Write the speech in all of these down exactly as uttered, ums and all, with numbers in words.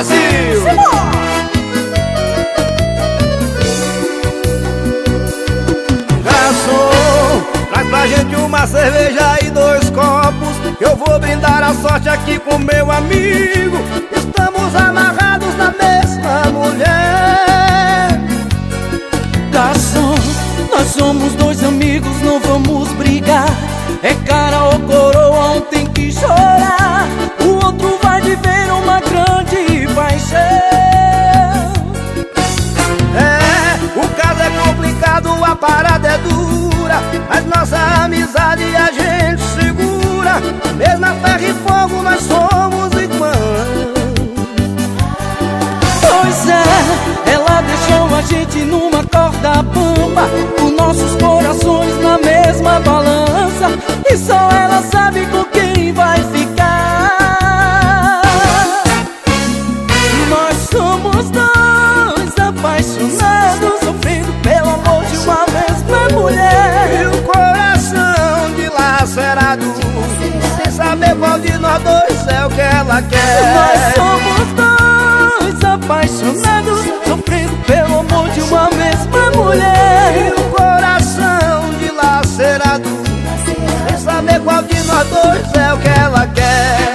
Brasil! Garçom, traz pra gente uma cerveja e dois copos. Eu vou brindar a sorte aqui com meu amigo. Estamos amarrados na mesma mulher. Garçom, nós somos dois amigos, não vamos brigar. É cara ou coroa, um tem que chorar. O outro vai viver uma grande paixão. É, o caso é complicado, a parada é dura, mas nossa amizade a gente segura. Mesmo a ferro e fogo nós somos irmãos. Pois é, ela deixou a gente numa corda bamba, os nossos corações na mesma balança, e só ela sabe com quem vai ficar. Nós somos dois apaixonados, sofrendo pelo amor de uma mesma mulher. E o coração dilacerado, sem saber qual de nós dois é o que ela quer. Nós somos dois apaixonados, sofrendo pelo amor de uma mesma mulher. E o coração dilacerado, sem saber qual de nós dois é o que ela quer.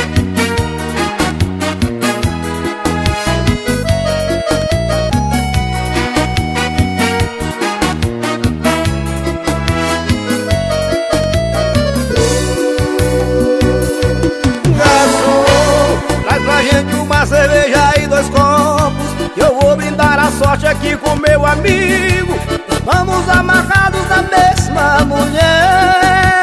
Cerveja e dois copos, que eu vou brindar a sorte aqui com meu amigo. Vamos amarrados na mesma mulher.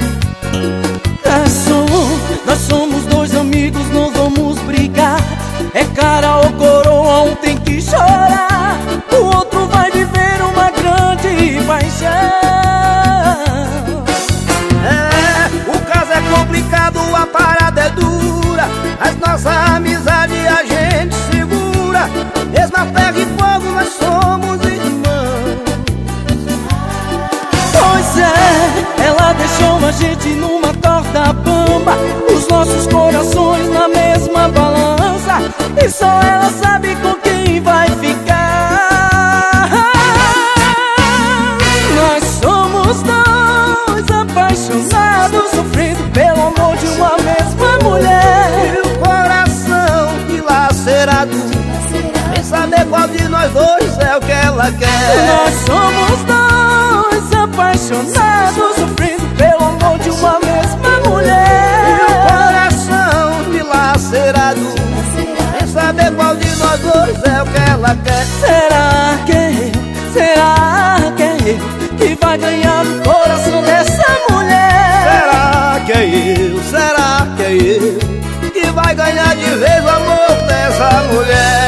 Garçom, nós somos dois amigos, não vamos brigar. É cara ou coroa, um tem que chorar. O outro vai viver uma grande paixão. É, o caso é complicado, a parada é dura, mas nossa amizade a gente segura. Mesmo a ferro e fogo nós somos irmãos. Pois é, ela deixou a gente numa corda bamba, os nossos corações na mesma balança, e só ela sabe com quem vai ficar. Nós somos dois apaixonados, sofrendo pelo amor de uma mesma mulher. E o coração dilacerado, sem saber qual de nós dois é o que ela quer. Nós somos dois apaixonados, sofrendo pelo amor de uma mesma mulher. E o coração dilacerado, sem saber qual de nós dois é o que ela quer. Será que é eu, será que é eu que vai ganhar o coração dessa mulher? Será que é eu, será que é eu que vai ganhar de vez o amor dessa mulher?